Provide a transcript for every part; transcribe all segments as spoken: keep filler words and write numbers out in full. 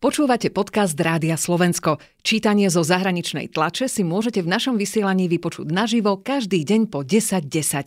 Počúvate podcast Rádia Slovensko. Čítanie zo zahraničnej tlače si môžete v našom vysielaní vypočuť naživo každý deň po desať desať.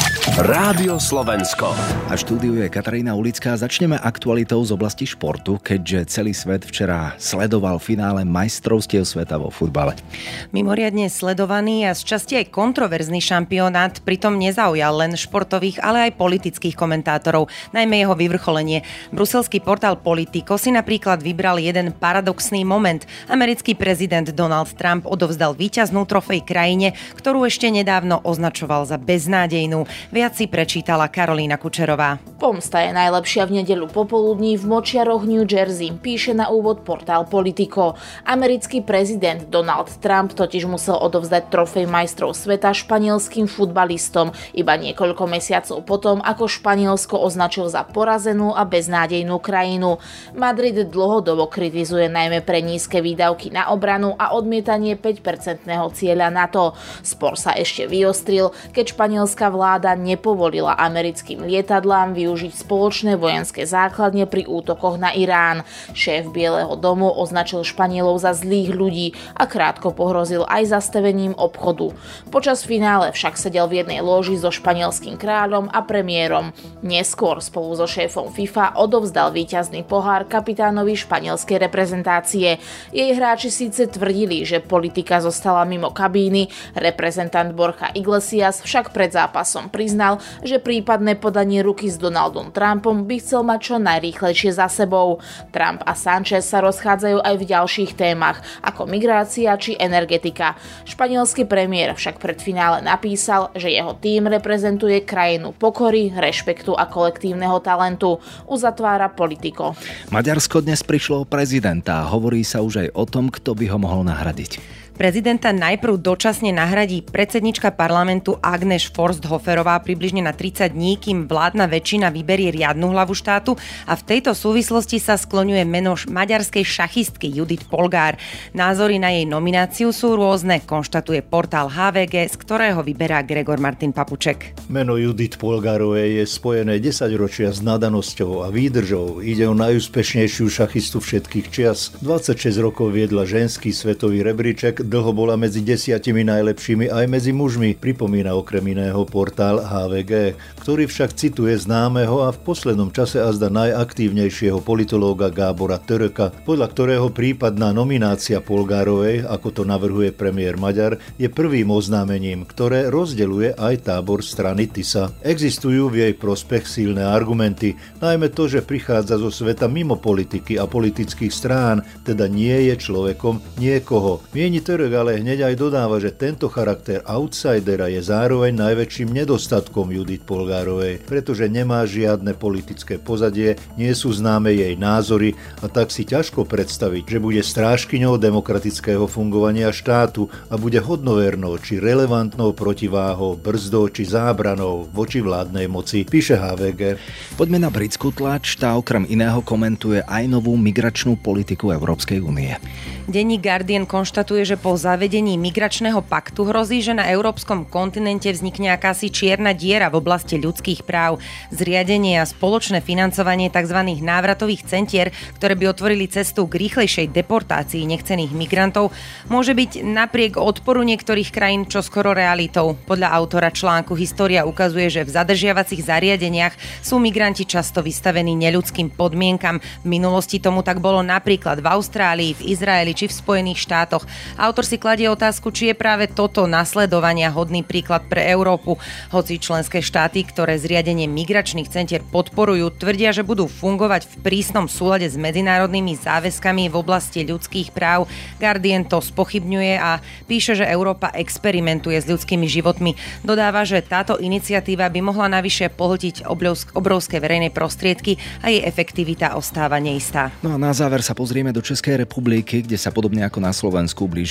Rádio Slovensko. A štúdiu je Katarína Ulická. Začneme aktualitou z oblasti športu, keďže celý svet včera sledoval finále majstrovstiev sveta vo futbale. Mimoriadne sledovaný a z časti aj kontroverzný šampionát pritom nezaujal len športových, ale aj politických komentátorov, najmä jeho vyvrcholenie. Bruselský portál Politico si napríklad vybral jeden paradoxný moment. Americký prezident Donald Trump odovzdal víťaznú trofej krajine, ktorú ešte nedávno označoval za beznádejnú. Viac si prečítala Karolína Kučerová. Pomsta je najlepšia v nedeľu popoludní v Močiaroch, New Jersey, píše na úvod portál Politico. Americký prezident Donald Trump totiž musel odovzdať trofej majstrov sveta španielským futbalistom iba niekoľko mesiacov potom, ako Španielsko označil za porazenú a beznádejnú krajinu. Madrid dlhodobo kritizuje najmä pre nízke výdavky na obranu a odmietanie päťpercentného cieľa NATO. Spor sa ešte vyostril, keď španielská vláda nepovolila americkým lietadlám využiť spoločné vojenské základne pri útokoch na Irán. Šéf Bieleho domu označil Španielov za zlých ľudí a krátko pohrozil aj zastavením obchodu. Počas finále však sedel v jednej lóži so španielským kráľom a premiérom. Neskôr spolu so šéfom FIFA odovzdal víťazný pohár kapitánovi španielskej reprezentácie. Jej hráči síce tvrdili, že politika zostala mimo kabíny, reprezentant Borja Iglesias však pred zápasom priznal, že prípadné podanie ruky s Donaldom Trumpom by chcel mať čo najrýchlejšie za sebou. Trump a Sanchez sa rozchádzajú aj v ďalších témach, ako migrácia či energetika. Španielský premiér však pred finále napísal, že jeho tím reprezentuje krajinu pokory, rešpektu a kolektívneho talentu. Uzatvára Politico. Maďarsko dnes prišlo o prezidenta. Hovorí sa už aj o tom, kto by ho mohol nahradiť. Prezidenta najprv dočasne nahradí predsednička parlamentu Agnes Forsthoferová približne na tridsať dní, kým vládna väčšina vyberie riadnu hlavu štátu, a v tejto súvislosti sa skloňuje meno maďarskej šachistky Judith Polgár. Názory na jej nomináciu sú rôzne, konštatuje portál há vé gé, z ktorého vyberá Gregor Martin Papuček. Meno Judith Polgárovej je spojené desaťročia s nadanosťou a výdržou. Ide o najúspešnejšiu šachistu všetkých čias. dvadsaťšesť rokov viedla ženský svetový rebríček, dlho bola medzi desiatimi najlepšími aj medzi mužmi, pripomína okrem iného portál há vé gé, ktorý však cituje známeho a v poslednom čase azda najaktívnejšieho politológa Gábora Töröka, podľa ktorého prípadná nominácia Polgárovej, ako to navrhuje premiér Maďar, je prvým oznámením, ktoré rozdeľuje aj tábor strany Tisa. Existujú v jej prospech silné argumenty, najmä to, že prichádza zo sveta mimo politiky a politických strán, teda nie je človekom niekoho. Mieni Török ale hneď aj dodáva, že tento charakter outsidera je zároveň najväčším nedostatkom Judith Polgárovej, pretože nemá žiadne politické pozadie, nie sú známe jej názory a tak si ťažko predstaviť, že bude strážkyňou demokratického fungovania štátu a bude hodnovernou či relevantnou protiváhou, brzdou či zábranou voči vládnej moci, píše há vé gé. Poďme na britskú tlač, tá okrem iného komentuje aj novú migračnú politiku Európskej únie. Denník Guardian konštatuje, že po zavedení migračného paktu hrozí, že na európskom kontinente vznikne akási čierna diera v oblasti ľudských práv. Zriadenie a spoločné financovanie tzv. Návratových centier, ktoré by otvorili cestu k rýchlejšej deportácii nechcených migrantov, môže byť napriek odporu niektorých krajín čoskoro realitou. Podľa autora článku História ukazuje, že v zadržiavacích zariadeniach sú migranti často vystavení neľudským podmienkam. V minulosti tomu tak bolo napríklad v Austrálii, v Izraeli či v Spojených štátoch. Autor si kladie otázku, či je práve toto nasledovania hodný príklad pre Európu. Hoci členské štáty, ktoré zriadenie migračných centier podporujú, tvrdia, že budú fungovať v prísnom súlade s medzinárodnými záväzkami v oblasti ľudských práv, Guardian to spochybňuje a píše, že Európa experimentuje s ľudskými životmi. Dodáva, že táto iniciatíva by mohla navyše pohltiť obrovské verejné prostriedky a jej efektivita ostáva neistá. No a na záver sa pozrieme do Českej republiky, kde sa podobne ako na Slovensku blížia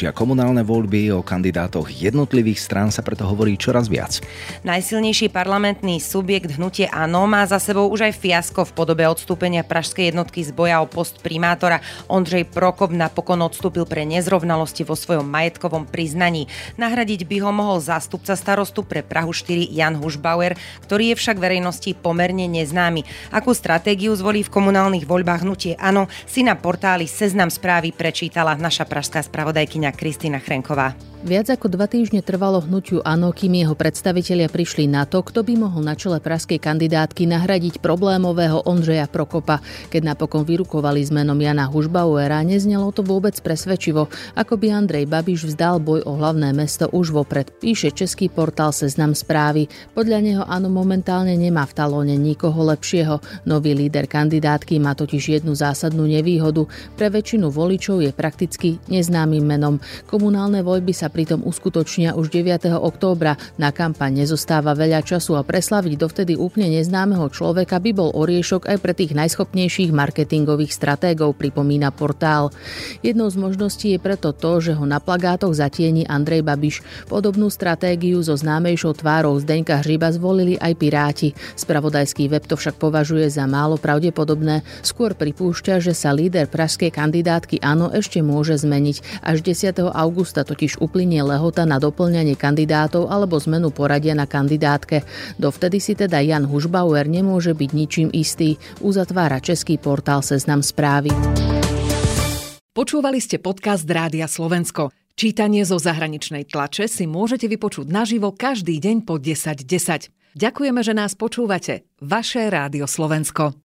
blížia komunálne voľby, o kandidátoch jednotlivých strán sa preto hovorí čoraz viac. Najsilnejší parlamentný subjekt hnutie Áno má za sebou už aj fiasko v podobe odstúpenia pražskej jednotky z boja o post primátora. Ondřej Prokop napokon odstúpil pre nezrovnalosti vo svojom majetkovom priznaní. Nahradiť by ho mohol zástupca starostu pre Prahu štyri Jan Hušbauer, ktorý je však verejnosti pomerne neznámy. Akú stratégiu zvolí v komunálnych voľbách hnutie Áno, si na portáli Seznam správy prečítala naša pražská spravodajkyňa Kristýna Chrenková. Viac ako dva týždne trvalo hnutiu Áno, kým jeho predstavitelia prišli na to, kto by mohol na čele pražskej kandidátky nahradiť problémového Ondřeja Prokopa. Keď napokon vyrukovali s menom Jana Hušbauera, neznelo to vôbec presvedčivo, ako by Andrej Babiš vzdal boj o hlavné mesto už vopred, píše český portál Seznam správy. Podľa neho Áno momentálne nemá v talóne nikoho lepšieho. Nový líder kandidátky má totiž jednu zásadnú nevýhodu. Pre väčšinu voličov je prakticky neznámym menom. Komunálne voľby sa pritom uskutočnia už deviateho októbra. Na kampaň nezostáva veľa času a preslaviť dovtedy úplne neznámeho človeka by bol oriešok aj pre tých najschopnejších marketingových stratégov, pripomína portál. Jednou z možností je preto to, že ho na plagátoch zatieni Andrej Babiš. Podobnú stratégiu so známejšou tvárou Zdeňka Hřiba zvolili aj Piráti. Spravodajský web to však považuje za málo pravdepodobné. Skôr pripúšťa, že sa líder pražskej kandidátky Áno ešte môže zmeniť. Až desiateho augusta totiž uplynie lehota na doplňanie kandidátov alebo zmenu poradia na kandidátke. Dovtedy si teda Jan Hušbauer nemôže byť ničím istý, uzatvára český portál Seznam správy. Počúvali ste podcast Rádia Slovensko. Čítanie zo zahraničnej tlače si môžete vypočuť naživo každý deň po desať desať. Ďakujeme, že nás počúvate. Vaše Rádio Slovensko.